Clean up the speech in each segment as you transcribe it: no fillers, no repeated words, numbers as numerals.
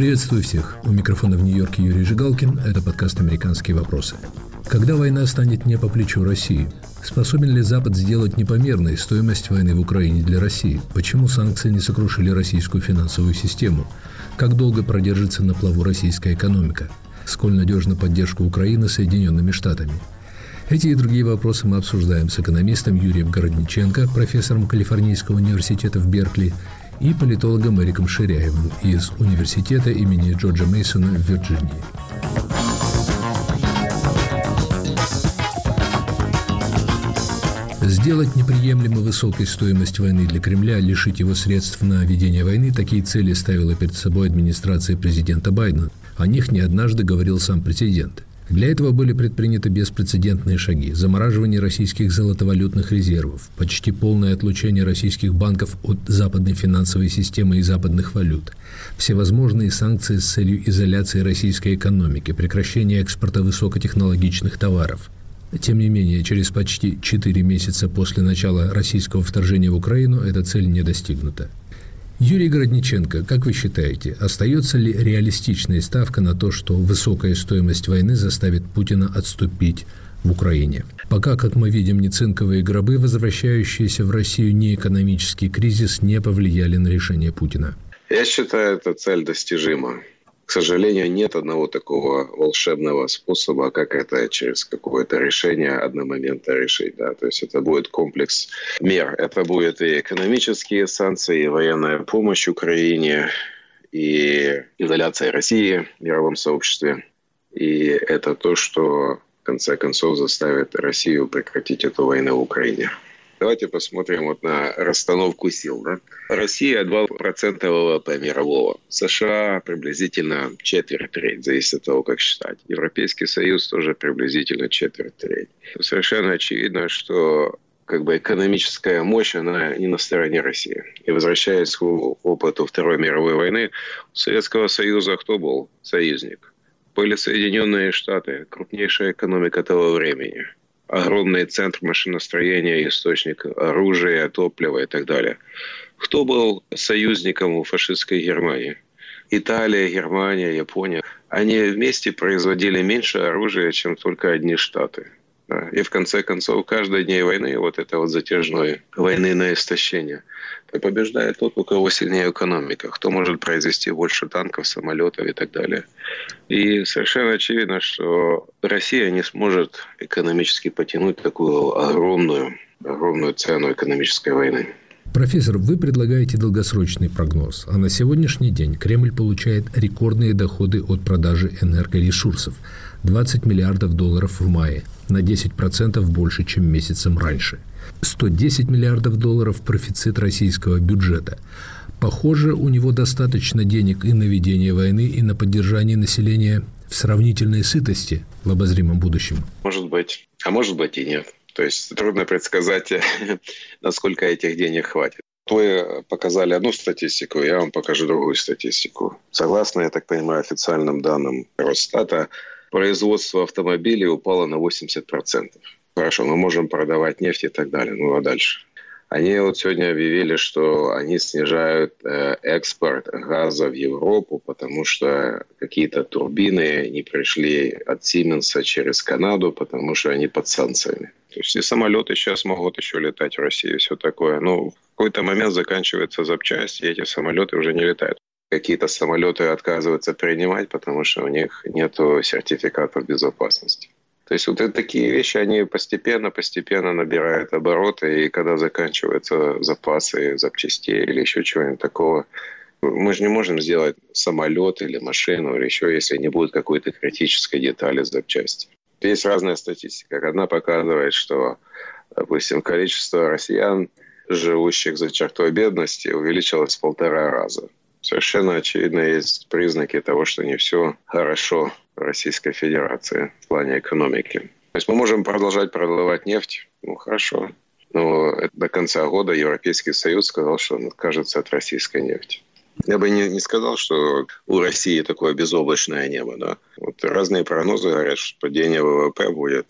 Приветствую всех. У микрофона в Нью-Йорке Юрий Жигалкин. Это подкаст «Американские вопросы». Когда война станет не по плечу России? Способен ли Запад сделать непомерной стоимость войны в Украине для России? Почему санкции не сокрушили российскую финансовую систему? Как долго продержится на плаву российская экономика? Сколь надежна поддержка Украины Соединенными Штатами? Эти и другие вопросы мы обсуждаем с экономистом Юрием Городниченко, профессором Калифорнийского университета в Беркли, и политологом Эриком Ширяевым из университета имени Джорджа Мейсона в Вирджинии. Сделать неприемлемо высокой стоимость войны для Кремля, лишить его средств на ведение войны – такие цели ставила перед собой администрация президента Байдена. О них не однажды говорил сам президент. Для этого были предприняты беспрецедентные шаги: замораживание российских золотовалютных резервов, почти полное отлучение российских банков от западной финансовой системы и западных валют, всевозможные санкции с целью изоляции российской экономики, прекращение экспорта высокотехнологичных товаров. Тем не менее, через почти 4 месяца после начала российского вторжения в Украину эта цель не достигнута. Юрий Городниченко, как вы считаете, остается ли реалистичная ставка на то, что высокая стоимость войны заставит Путина отступить в Украине? Пока, как мы видим, ни цинковые гробы, возвращающиеся в Россию, ни экономический кризис не повлияли на решение Путина. Я считаю, эта цель достижима. К сожалению, нет одного такого волшебного способа, как это через какое-то решение одномоментно решить. Да? То есть это будет комплекс мер. Это будет и экономические санкции, и военная помощь Украине, и изоляция России в мировом сообществе. И это то, что в конце концов заставит Россию прекратить эту войну в Украине. Давайте посмотрим вот на расстановку сил. Да? Россия 2% ВВП мирового. США приблизительно четверть, зависит от того, как считать. Европейский Союз тоже приблизительно четверть. Совершенно очевидно, что экономическая мощь, она не на стороне России. И возвращаясь к опыту Второй мировой войны, у Советского Союза кто был союзник? Были Соединенные Штаты, крупнейшая экономика того времени. Огромный центр машиностроения, источник оружия, топлива и так далее. Кто был союзником у фашистской Германии? Италия, Германия, Япония. Они вместе производили меньше оружия, чем только одни штаты. И в конце концов, каждые дни войны, вот это вот затяжной войны на истощение, побеждает тот, у кого сильнее экономика, кто может произвести больше танков, самолетов и так далее. И совершенно очевидно, что Россия не сможет экономически потянуть такую огромную цену экономической войны. Профессор, вы предлагаете долгосрочный прогноз, а на сегодняшний день Кремль получает рекордные доходы от продажи энергоресурсов – $20 миллиардов в мае, на 10% больше, чем месяцем раньше. $110 миллиардов профицит российского бюджета. Похоже, у него достаточно денег и на ведение войны, и на поддержание населения в сравнительной сытости в обозримом будущем. Может быть, а может быть и нет. То есть трудно предсказать, насколько этих денег хватит. Вы показали одну статистику, я вам покажу другую статистику. Согласно, я так понимаю, официальным данным Росстата, производство автомобилей упало на 80%. Хорошо, мы можем продавать нефть и так далее. Ну а дальше? Они вот сегодня объявили, что они снижают экспорт газа в Европу, потому что какие-то турбины не пришли от Сименса через Канаду, потому что они под санкциями. То есть и самолеты сейчас могут еще летать в России, все такое. Но в какой-то момент заканчивается запчасти, и эти самолеты уже не летают. Какие-то самолеты отказываются принимать, потому что у них нет сертификатов безопасности. То есть вот такие вещи, они постепенно набирают обороты, и когда заканчиваются запасы запчастей или еще чего-нибудь такого, мы же не можем сделать самолет или машину, или еще, если не будет какой-то критической детали запчасти. Есть разная статистика. Одна показывает, что, допустим, количество россиян, живущих за чертой бедности, увеличилось в 1,5 раза. Совершенно очевидно, есть признаки того, что не все хорошо в Российской Федерации в плане экономики. То есть мы можем продолжать продавать нефть, хорошо, но до конца года Европейский Союз сказал, что он откажется от российской нефти. Я бы не сказал, что у России такое безоблачное небо. Да? Вот разные прогнозы говорят, что падение ВВП будет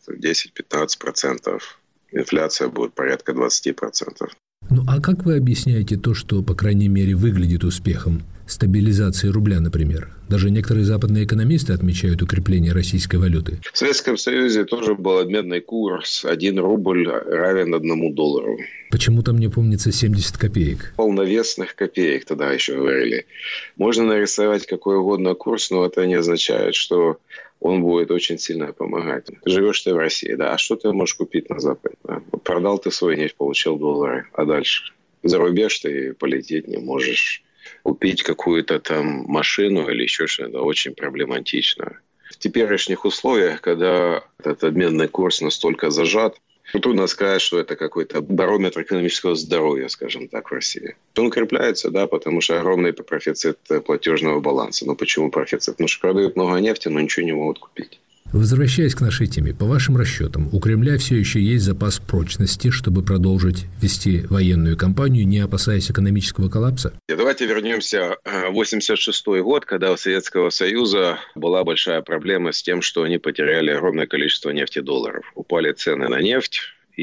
10-15%, инфляция будет порядка 20%. Ну а как вы объясняете то, что, по крайней мере, выглядит успехом стабилизации рубля, например? Даже некоторые западные экономисты отмечают укрепление российской валюты. В Советском Союзе тоже был обменный курс 1 рубль равен $1. Почему-то мне помнится 70 копеек. Полновесных копеек тогда еще говорили. Можно нарисовать какой угодно курс, но это не означает, что он будет очень сильно помогать. Живешь ты в России, да, а что ты можешь купить на Западе? Да? Продал ты свой нефть, получил доллары, а дальше? За рубеж ты полететь не можешь. Купить какую-то там машину или еще что-то очень проблематично. В теперешних условиях, когда этот обменный курс настолько зажат, трудно сказать, что это какой-то барометр экономического здоровья, скажем так, в России. Он укрепляется, да, потому что огромный профицит платежного баланса. Но почему профицит? Потому что продают много нефти, но ничего не могут купить. Возвращаясь к нашей теме, по вашим расчетам, у Кремля все еще есть запас прочности, чтобы продолжить вести военную кампанию, не опасаясь экономического коллапса? Давайте вернемся в 1986 год, когда у Советского Союза была большая проблема с тем, что они потеряли огромное количество нефтедолларов. Упали цены на нефть,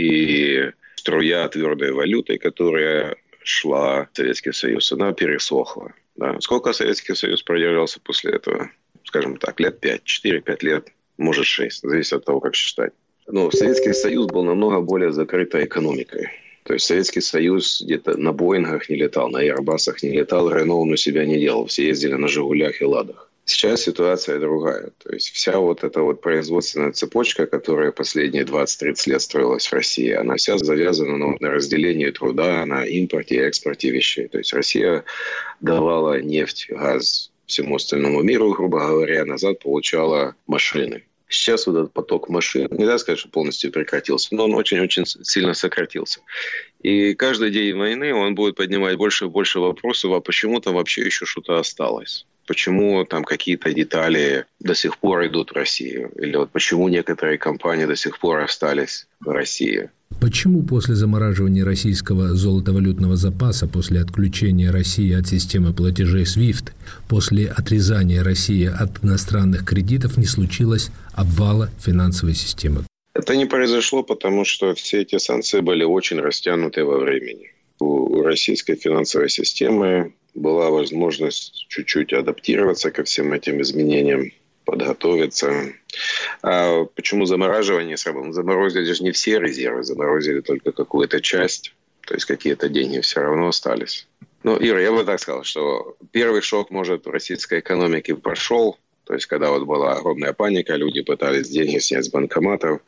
и струя твердой валюты, которая шла в Советский Союз, она пересохла. Да. Сколько Советский Союз продержался после этого? Скажем так, лет 5, 4-5 лет. Может 6, зависит от того, как считать. Но Советский Союз был намного более закрытой экономикой. То есть Советский Союз где-то на Боингах не летал, на Airbus'ах не летал, Рено он у себя не делал. Все ездили на Жигулях и Ладах. Сейчас ситуация другая. То есть вся вот эта вот производственная цепочка, которая последние 20-30 лет строилась в России, она вся завязана на разделении труда, на импорте и экспорте вещей. То есть Россия давала нефть, газ всему остальному миру, грубо говоря, назад получала машины. Сейчас вот этот поток машин, нельзя сказать, что полностью прекратился, но он очень-очень сильно сократился. И каждый день войны он будет поднимать больше и больше вопросов, а почему там вообще еще что-то осталось? Почему там какие-то детали до сих пор идут в Россию? Или вот почему некоторые компании до сих пор остались в России? Почему после замораживания российского золотовалютного запаса, после отключения России от системы платежей SWIFT, после отрезания России от иностранных кредитов не случилось обвала финансовой системы? Это не произошло, потому что все эти санкции были очень растянуты во времени. У российской финансовой системы была возможность чуть-чуть адаптироваться ко всем этим изменениям, подготовиться. А почему замораживание сработало? Заморозили же не все резервы, заморозили только какую-то часть. То есть какие-то деньги все равно остались. Ну, Ира, я бы так сказал, что первый шок, может, в российской экономике прошел. То есть, когда вот была огромная паника, люди пытались деньги снять с банкоматов,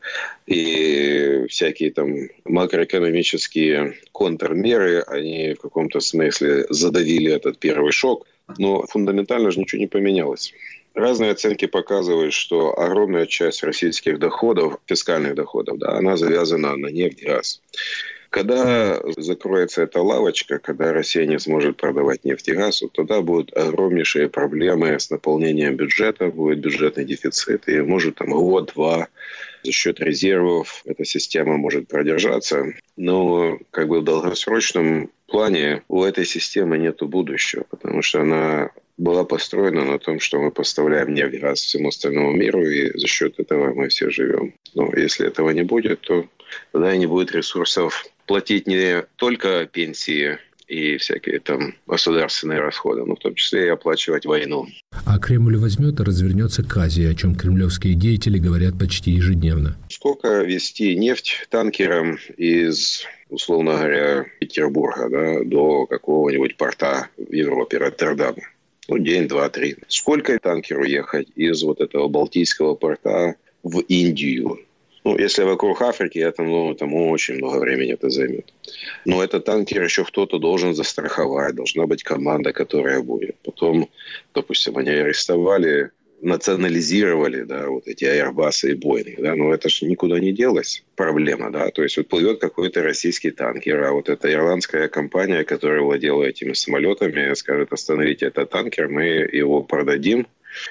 и всякие там макроэкономические контрмеры, они в каком-то смысле задавили этот первый шок. Но фундаментально же ничего не поменялось. Разные оценки показывают, что огромная часть российских доходов, фискальных доходов, да, она завязана на нефть и газ. Когда закроется эта лавочка, когда Россия не сможет продавать нефть и газ, вот тогда будут огромнейшие проблемы с наполнением бюджета, будет бюджетный дефицит. И может там год-два за счет резервов эта система может продержаться. Но как бы в долгосрочном плане у этой системы нет будущего, потому что она была построена на том, что мы поставляем нефть, газ всему остальному миру, и за счет этого мы все живем. Но если этого не будет, то тогда и не будет ресурсов платить не только пенсии и всякие там государственные расходы, но в том числе и оплачивать войну. А Кремль возьмет и развернется к Азии, о чем кремлевские деятели говорят почти ежедневно. Сколько везти нефть танкером из, условно говоря, Петербурга, да, до какого-нибудь порта в Европе, Роттердама? Ну, день, два, три. Сколько танкеру ехать из вот этого Балтийского порта в Индию? Ну, если вокруг Африки, это, там очень много времени это займет. Но этот танкер еще кто-то должен застраховать. Должна быть команда, которая будет. Потом, допустим, они арестовали, национализировали, да, вот эти Airbus и Boeing. Да, но это же никуда не делась проблема. Да? То есть вот плывет какой-то российский танкер, а вот эта ирландская компания, которая владела этими самолетами, скажет: остановите этот танкер, мы его продадим.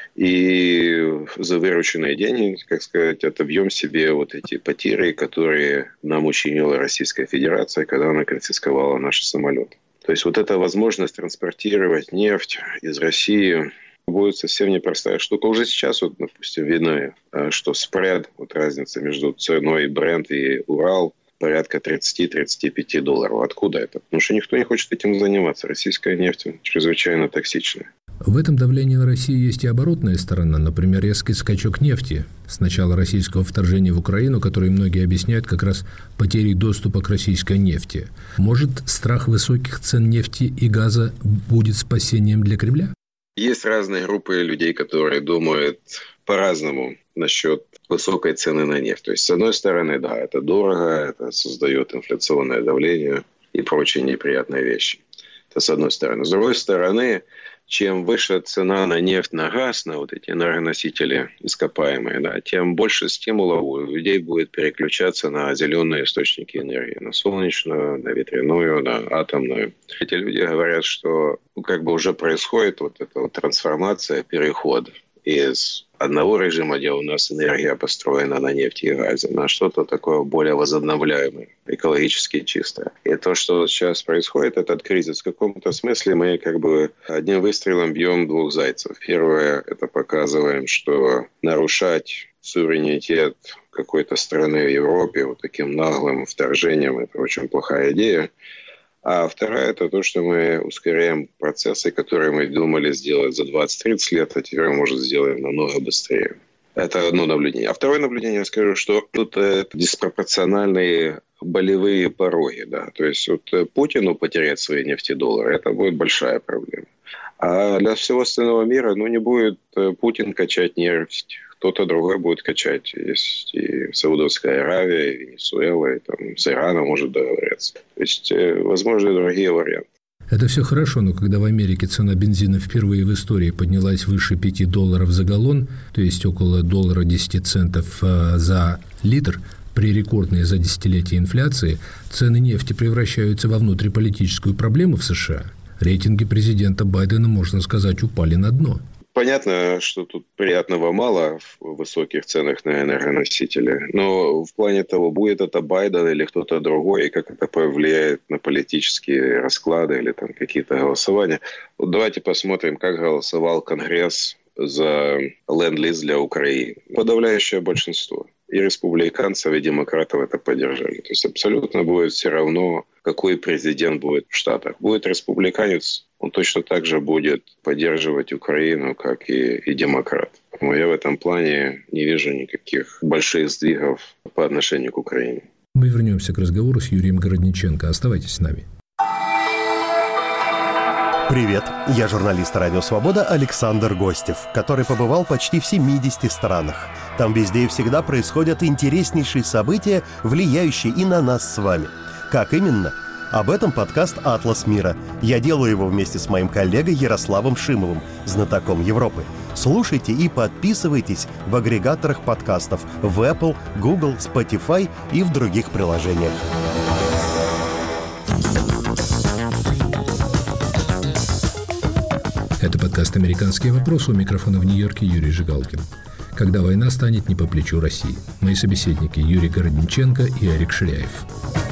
И за вырученные деньги, как сказать, отобьем себе вот эти потери, которые нам учинила Российская Федерация, когда она конфисковала наши самолеты. То есть вот эта возможность транспортировать нефть из России будет совсем непростая штука. Уже сейчас, вот, допустим, видно, что спред, вот разница между ценой Brent и Урал, порядка $30-35. Откуда это? Потому что никто не хочет этим заниматься. Российская нефть чрезвычайно токсичная. В этом давлении на Россию есть и оборотная сторона, например, резкий скачок нефти с начала российского вторжения в Украину, который многие объясняют как раз потерей доступа к российской нефти. Может, страх высоких цен нефти и газа будет спасением для Кремля? Есть разные группы людей, которые думают по-разному насчет высокой цены на нефть. То есть, с одной стороны, да, это дорого, это создает инфляционное давление и прочие неприятные вещи. Это с одной стороны. С другой стороны, чем выше цена на нефть, на газ, на вот эти энергоносители ископаемые, да, тем больше стимулов у людей будет переключаться на зеленые источники энергии, на солнечную, на ветряную, на атомную. Эти люди говорят, что как бы уже происходит вот эта вот трансформация, переход из одного режима, где у нас энергия построена на нефти и газе, на что-то такое более возобновляемое, экологически чистое. И то, что сейчас происходит, этот кризис, в каком-то смысле мы как бы одним выстрелом бьем двух зайцев. Первое, это показываем, что нарушать суверенитет какой-то страны в Европе вот таким наглым вторжением – это очень плохая идея. А вторая – это то, что мы ускоряем процессы, которые мы думали сделать за 20-30 лет, а теперь мы, может, сделаем намного быстрее. Это одно наблюдение. А второе наблюдение, я скажу, что тут диспропорциональные болевые пороги. Да? То есть вот Путину потерять свои нефтедоллары – это будет большая проблема. А для всего остального мира не будет Путин качать нефть. Кто-то другой будет качать. Есть и Саудовская Аравия, и Венесуэла, и там с Ираном может договориться. То есть, возможны другие варианты. Это все хорошо, но когда в Америке цена бензина впервые в истории поднялась выше $5 за галлон, то есть около $1.10 за литр, при рекордной за десятилетие инфляции, цены нефти превращаются во внутриполитическую проблему в США. Рейтинги президента Байдена, можно сказать, упали на дно. Понятно, что тут приятного мало в высоких ценах на энергоносители, но в плане того, будет это Байден или кто-то другой, и как это повлияет на политические расклады или там какие-то голосования. Вот давайте посмотрим, как голосовал Конгресс за ленд-лиз для Украины. Подавляющее большинство. И республиканцев, и демократов это поддержали. То есть абсолютно будет все равно, какой президент будет в Штатах. Будет республиканец, он точно так же будет поддерживать Украину, как и демократ. Но я в этом плане не вижу никаких больших сдвигов по отношению к Украине. Мы вернемся к разговору с Юрием Городниченко. Оставайтесь с нами. Привет, я журналист «Радио Свобода» Александр Гостев, который побывал почти в 70 странах. Там везде и всегда происходят интереснейшие события, влияющие и на нас с вами. Как именно? Об этом подкаст «Атлас мира». Я делаю его вместе с моим коллегой Ярославом Шимовым, знатоком Европы. Слушайте и подписывайтесь в агрегаторах подкастов в Apple, Google, Spotify и в других приложениях. Это подкаст «Американские вопросы», у микрофона в Нью-Йорке Юрий Жигалкин. Когда война станет не по плечу России. Мои собеседники Юрий Городниченко и Арик Ширяев.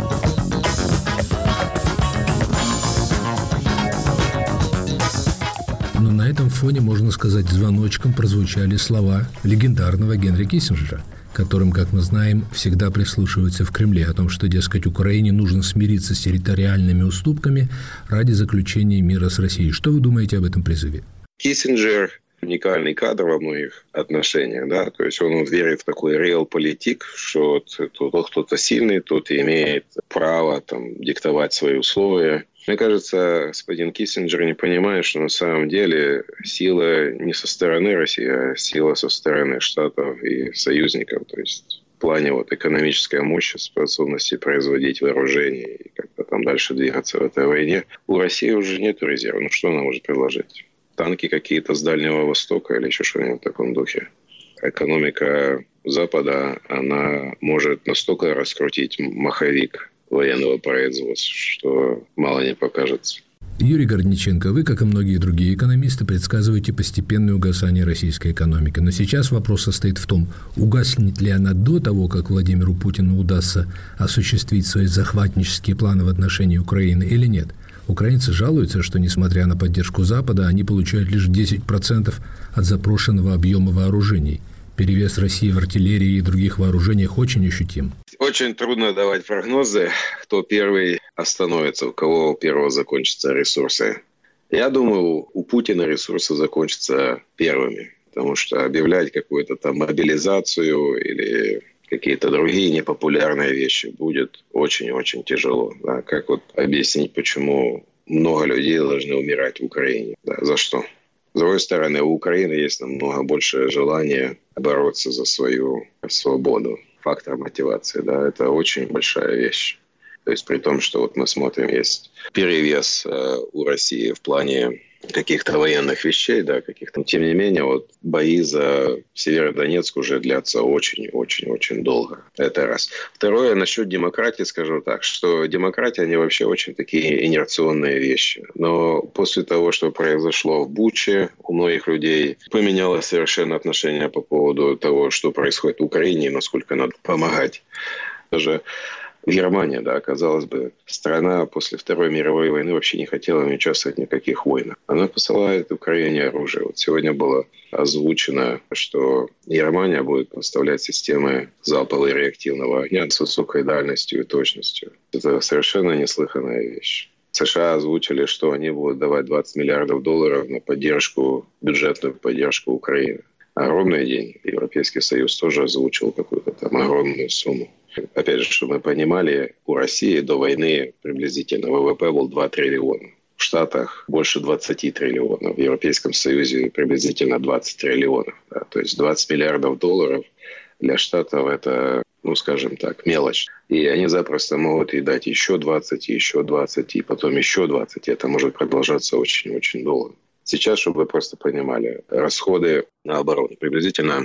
Но на этом фоне, можно сказать, звоночком прозвучали слова легендарного Генри Киссинджера, которым, как мы знаем, всегда прислушиваются в Кремле, о том, что, дескать, Украине нужно смириться с территориальными уступками ради заключения мира с Россией. Что вы думаете об этом призыве? Киссинджер уникальный кадр во многих отношениях, да, то есть он верит в такой реал-политик, что тот, кто-то сильный, тот имеет право там диктовать свои условия. Мне кажется, господин Киссинджер не понимает, что на самом деле сила не со стороны России, а сила со стороны Штатов и союзников, то есть в плане вот экономической мощи, способности производить вооружение и как-то там дальше двигаться в этой войне. У России уже нет резерва, что она может предложить? Танки какие-то с Дальнего Востока или еще что-нибудь в таком духе. Экономика Запада, она может настолько раскрутить маховик военного производства, что мало не покажется. Юрий Городниченко, вы, как и многие другие экономисты, предсказываете постепенное угасание российской экономики. Но сейчас вопрос состоит в том, угаснет ли она до того, как Владимиру Путину удастся осуществить свои захватнические планы в отношении Украины, или нет. Украинцы жалуются, что, несмотря на поддержку Запада, они получают лишь 10% от запрошенного объема вооружений. Перевес России в артиллерии и других вооружениях очень ощутим. Очень трудно давать прогнозы, кто первый остановится, у кого первого закончатся ресурсы. Я думаю, у Путина ресурсы закончатся первыми, потому что объявлять какую-то там мобилизацию или какие-то другие непопулярные вещи будет очень-очень тяжело. Да? Как вот объяснить, почему много людей должны умирать в Украине? Да? За что? С другой стороны, у Украины есть намного больше желания бороться за свою свободу. Фактор мотивации, да, это очень большая вещь. То есть при том, что вот мы смотрим, есть перевес у России в плане каких-то военных вещей, да, каких-то. Тем не менее, вот бои за Северодонецк уже длятся очень-очень-очень долго. Это раз. Второе, насчет демократии скажу так, что демократия, они вообще очень такие инерционные вещи. Но после того, что произошло в Буче, у многих людей поменялось совершенно отношение по поводу того, что происходит в Украине и насколько надо помогать. Даже Германия, да, казалось бы, страна после Второй мировой войны вообще не хотела участвовать в никаких войнах. Она посылает Украине оружие. Вот сегодня было озвучено, что Германия будет поставлять системы залпового и реактивного огня с высокой дальностью и точностью. Это совершенно неслыханная вещь. США озвучили, что они будут давать $20 миллиардов на поддержку, бюджетную поддержку Украины. Огромные деньги. Европейский Союз тоже озвучил какую-то там огромную сумму. Опять же, чтобы мы понимали, у России до войны приблизительно ВВП был 2 триллиона. В Штатах больше 20 триллионов. В Европейском Союзе приблизительно 20 триллионов. Да. То есть $20 миллиардов для Штатов это, ну, скажем так, мелочь. И они запросто могут и дать еще 20, еще 20, и потом еще 20. Это может продолжаться очень-очень долго. Сейчас, чтобы вы просто понимали, расходы на оборону приблизительно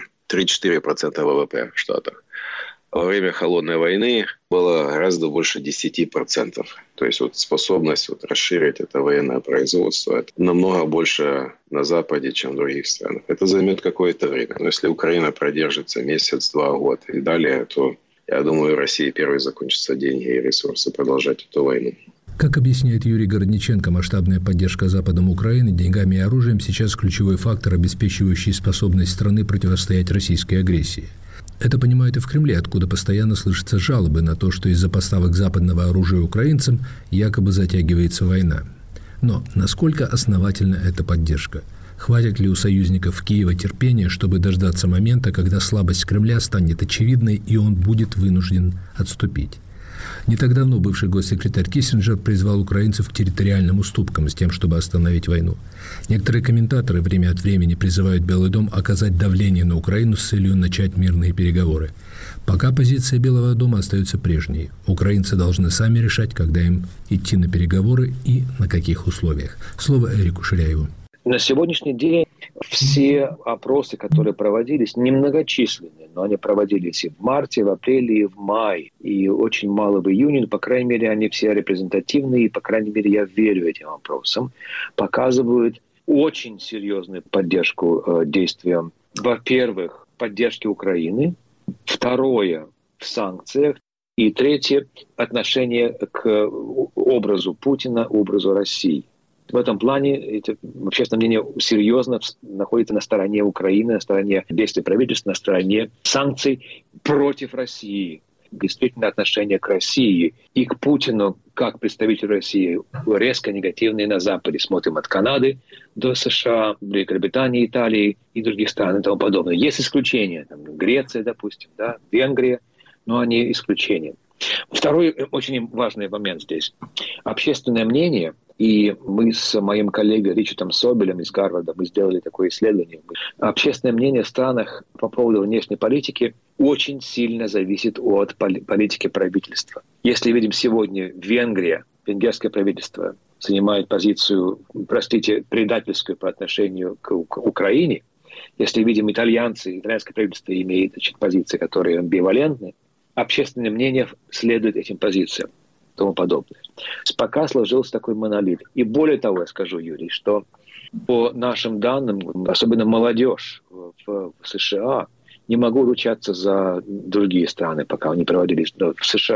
3-4% ВВП в Штатах. Во время Холодной войны было гораздо больше 10%. То есть вот способность вот расширить это военное производство это намного больше на Западе, чем в других странах. Это займет какое-то время. Но если Украина продержится месяц, 2 года и далее, то, я думаю, в России первой закончатся деньги и ресурсы продолжать эту войну. Как объясняет Юрий Городниченко, масштабная поддержка Западом Украины деньгами и оружием сейчас ключевой фактор, обеспечивающий способность страны противостоять российской агрессии. Это понимают и в Кремле, откуда постоянно слышатся жалобы на то, что из-за поставок западного оружия украинцам якобы затягивается война. Но насколько основательна эта поддержка? Хватит ли у союзников Киева терпения, чтобы дождаться момента, когда слабость Кремля станет очевидной и он будет вынужден отступить? Не так давно бывший госсекретарь Киссинджер призвал украинцев к территориальным уступкам с тем, чтобы остановить войну. Некоторые комментаторы время от времени призывают Белый дом оказать давление на Украину с целью начать мирные переговоры. Пока позиция Белого дома остается прежней. Украинцы должны сами решать, когда им идти на переговоры и на каких условиях. Слово Эрику Ширяеву. На сегодняшний день все опросы, которые проводились, немногочисленные, но они проводились и в марте, в апреле, и в мае, и очень мало в июне, но, по крайней мере, они все репрезентативные, и, по крайней мере, я верю этим опросам, показывают очень серьезную поддержку действиям, во-первых, поддержки Украины, второе, в санкциях, и третье, отношение к образу Путина, образу России. В этом плане общественное мнение серьезно находится на стороне Украины, на стороне действий правительства, на стороне санкций против России. Действительно, отношение к России и к Путину, как представителю России, резко негативные на Западе. Смотрим от Канады до США, Великобритании, Италии и других стран и тому подобное. Есть исключения. Там, Греция, допустим, да, Венгрия, но они исключения. Второй очень важный момент здесь. Общественное мнение. И мы с моим коллегой Ричардом Собелем из Гарварда мы сделали такое исследование. Общественное мнение в странах по поводу внешней политики очень сильно зависит от политики правительства. Если видим сегодня Венгрия, венгерское правительство занимает позицию, предательскую по отношению к Украине, если видим итальянское правительство имеет позиции, которые амбивалентны, общественное мнение следует этим позициям. Тому подобное. Пока сложился такой монолит. И более того, я скажу, Юрий, что по нашим данным, особенно молодежь в США, не могу ручаться за другие страны, пока они проводились в США.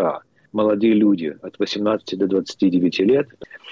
молодые люди от 18 до 29 лет,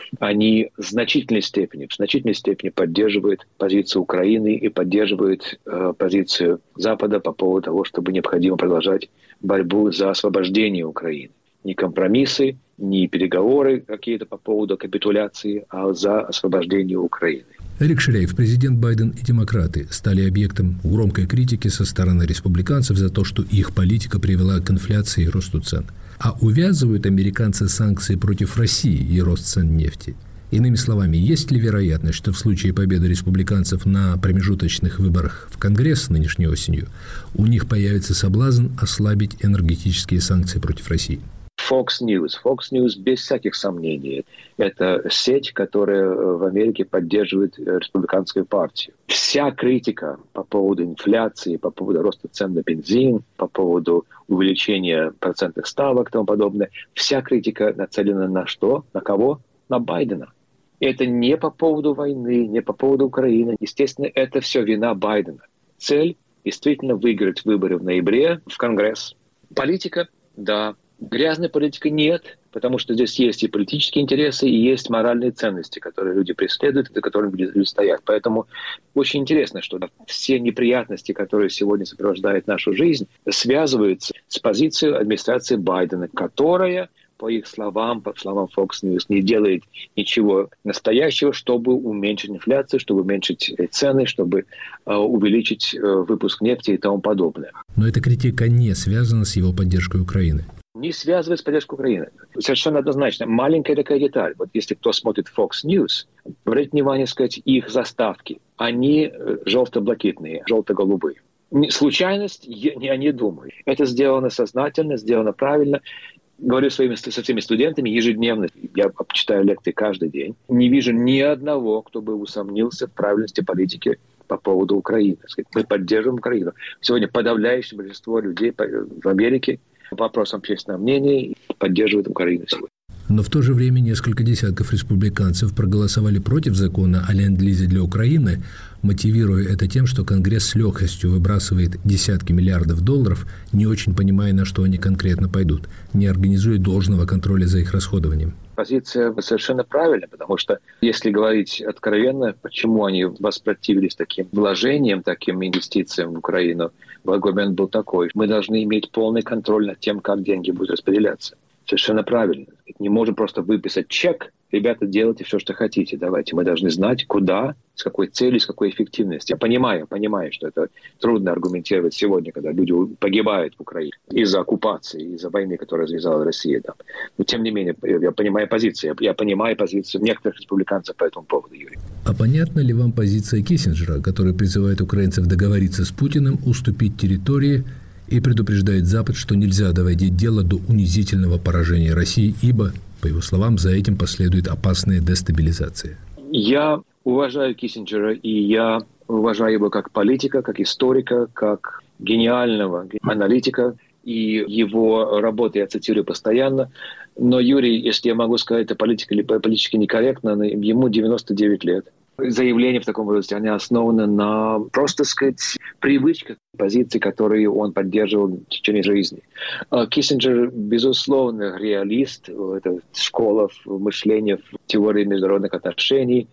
они в значительной степени поддерживают позицию Украины и поддерживают позицию Запада по поводу того, чтобы необходимо продолжать борьбу за освобождение Украины. Не компромиссы, не переговоры какие-то по поводу капитуляции, а за освобождение Украины. Эрик Шрейф, президент Байден и демократы стали объектом громкой критики со стороны республиканцев за то, что их политика привела к инфляции и росту цен. А увязывают американцы санкции против России и рост цен нефти. Иными словами, есть ли вероятность, что в случае победы республиканцев на промежуточных выборах в Конгресс нынешней осенью у них появится соблазн ослабить энергетические санкции против России? Fox News, без всяких сомнений, это сеть, которая в Америке поддерживает республиканскую партию. Вся критика по поводу инфляции, по поводу роста цен на бензин, по поводу увеличения процентных ставок и тому подобное, вся критика нацелена на что? На кого? На Байдена. Это не по поводу войны, не по поводу Украины. Естественно, это все вина Байдена. Цель действительно выиграть выборы в ноябре в Конгресс. Политика, да. Грязной политики нет, потому что здесь есть и политические интересы, и есть моральные ценности, которые люди преследуют, и за которыми люди стоят. Поэтому очень интересно, что все неприятности, которые сегодня сопровождают нашу жизнь, связываются с позицией администрации Байдена, которая, по их словам, по словам Fox News, не делает ничего настоящего, чтобы уменьшить инфляцию, чтобы уменьшить цены, чтобы увеличить выпуск нефти и тому подобное. Но эта критика не связана с его поддержкой Украины. Не связывает с поддержкой Украины. Совершенно однозначно. Маленькая такая деталь. Вот если кто смотрит Fox News, обратите внимание, сказать, их заставки. Они желто-блакитные, желто-голубые. Случайность, я не думаю. Это сделано сознательно, сделано правильно. Говорю со всеми студентами ежедневно. Я читаю лекции каждый день. Не вижу ни одного, кто бы усомнился в правильности политики по поводу Украины. Мы поддерживаем Украину. Сегодня подавляющее большинство людей в Америке по вопросам общественного мнения поддерживают Украину сегодня. Но в то же время несколько десятков республиканцев проголосовали против закона о ленд-лизе для Украины, мотивируя это тем, что Конгресс с легкостью выбрасывает десятки миллиардов долларов, не очень понимая, на что они конкретно пойдут, не организуя должного контроля за их расходованием. Позиция совершенно правильная, потому что, если говорить откровенно, почему они воспротивились таким вложениям, таким инвестициям в Украину, аргумент был такой: мы должны иметь полный контроль над тем, как деньги будут распределяться. Совершенно правильно. Не можем просто выписать чек. Ребята, делайте все, что хотите. Давайте. Мы должны знать, куда, с какой целью, с какой эффективностью. Я понимаю, что это трудно аргументировать сегодня, когда люди погибают в Украине из-за оккупации, из-за войны, которую развязала Россия. Да. Но, тем не менее, я понимаю позицию. Я понимаю позицию некоторых республиканцев по этому поводу, Юрий. А понятна ли вам позиция Киссинджера, который призывает украинцев договориться с Путиным, уступить территории и предупреждает Запад, что нельзя доводить дело до унизительного поражения России, ибо, по его словам, за этим последует опасная дестабилизация? Я уважаю Киссинджера, и я уважаю его как политика, как историка, как гениального аналитика, и его работы я цитирую постоянно. Но, Юрий, если я могу сказать, это политически некорректно, ему 99 лет. Заявления в таком возрасте, они основаны на, просто сказать, привычках, позиций, которые он поддерживал в течение жизни. Киссинджер, безусловно, реалист, это школа мышления в теории международных отношений.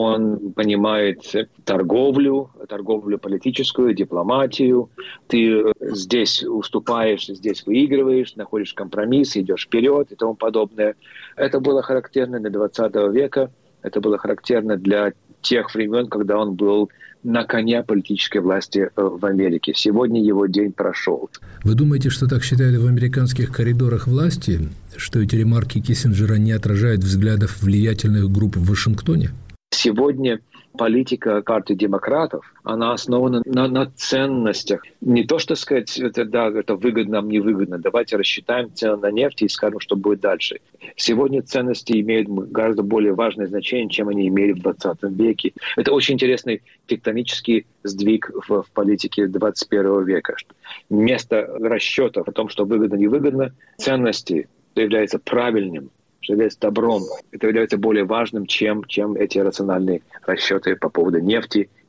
Он понимает торговлю политическую, дипломатию. Ты здесь уступаешь, здесь выигрываешь, находишь компромисс, идешь вперед и тому подобное. Это было характерно для 20 века. Это было характерно для тех времен, когда он был на коне политической власти в Америке. Сегодня его день прошел. Вы думаете, что так считают в американских коридорах власти, что эти ремарки Киссинджера не отражают взглядов влиятельных групп в Вашингтоне? Сегодня политика партии демократов, она основана на ценностях. Не то, что сказать, это выгодно, нам невыгодно. Давайте рассчитаем цены на нефть и скажем, что будет дальше. Сегодня ценности имеют гораздо более важное значение, чем они имели в 20 веке. Это очень интересный тектонический сдвиг в политике 21 века. Вместо расчетов о том, что выгодно-невыгодно, ценности являются правильным, что является добром. Это является более важным, чем эти рациональные расчеты по поводу нефти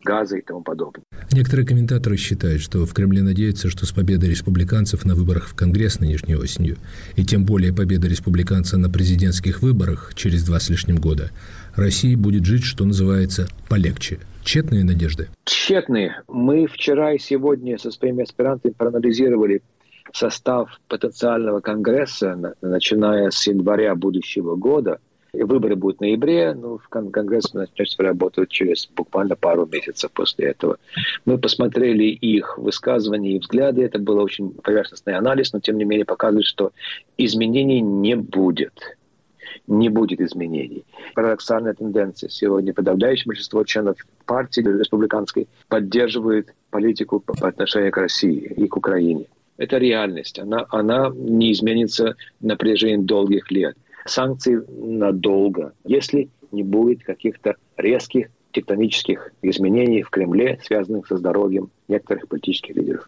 газа и тому подобное. Некоторые комментаторы считают, что в Кремле надеются, что с победой республиканцев на выборах в Конгресс нынешней осенью, и тем более победа республиканца на президентских выборах через 2 с лишним года, России будет жить, что называется, полегче. Тщетные надежды? Тщетные. Мы вчера и сегодня со своими аспирантами проанализировали состав потенциального Конгресса, начиная с января будущего года. Выборы будут в ноябре, но Конгресс начнется работать через буквально пару месяцев после этого. Мы посмотрели их высказывания и взгляды. Это был очень поверхностный анализ, но тем не менее показывает, что изменений не будет. Не будет изменений. Парадоксальная тенденция. Сегодня подавляющее большинство членов партии республиканской поддерживает политику по отношению к России и к Украине. Это реальность. Она не изменится на протяжении долгих лет. Санкции надолго, если не будет каких-то резких тектонических изменений в Кремле, связанных со здоровьем некоторых политических лидеров.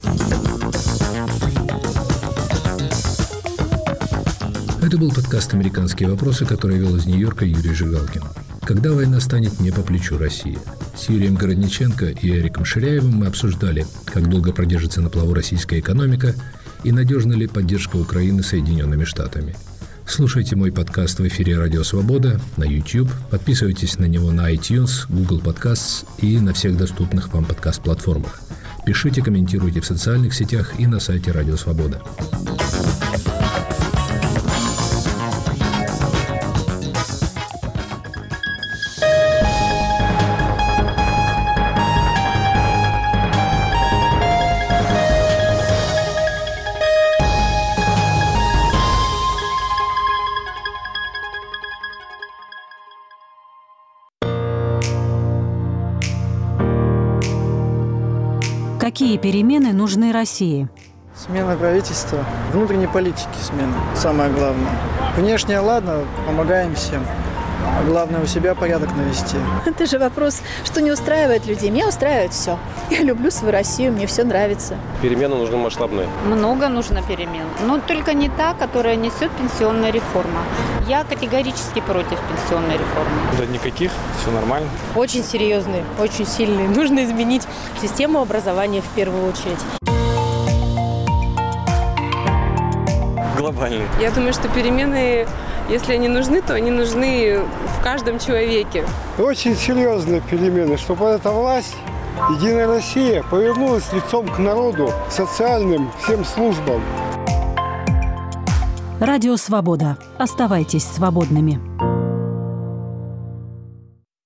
Это был подкаст «Американские вопросы», который вел из Нью-Йорка Юрий Жигалкин. Когда война станет не по плечу России? С Юрием Городниченко и Эриком Ширяевым мы обсуждали, как долго продержится на плаву российская экономика и надежна ли поддержка Украины Соединенными Штатами. Слушайте мой подкаст в эфире «Радио Свобода» на YouTube, подписывайтесь на него на iTunes, Google Podcasts и на всех доступных вам подкаст-платформах. Пишите, комментируйте в социальных сетях и на сайте «Радио Свобода». Какие перемены нужны России? Смена правительства, внутренней политики смена, самое главное. Внешне, ладно, помогаем всем. А главное, у себя порядок навести. Это же вопрос, что не устраивает людей. Меня устраивает все. Я люблю свою Россию, мне все нравится. Перемены нужны масштабные. Много нужно перемен. Но только не та, которая несет пенсионная реформа. Я категорически против пенсионной реформы. Да никаких, все нормально. Очень серьезные, очень сильные. Нужно изменить систему образования в первую очередь. Глобальные. Я думаю, что перемены, если они нужны, то они нужны в каждом человеке. Очень серьезные перемены, чтобы эта власть, Единая Россия, повернулась лицом к народу, к социальным всем службам. Радио «Свобода». Оставайтесь свободными.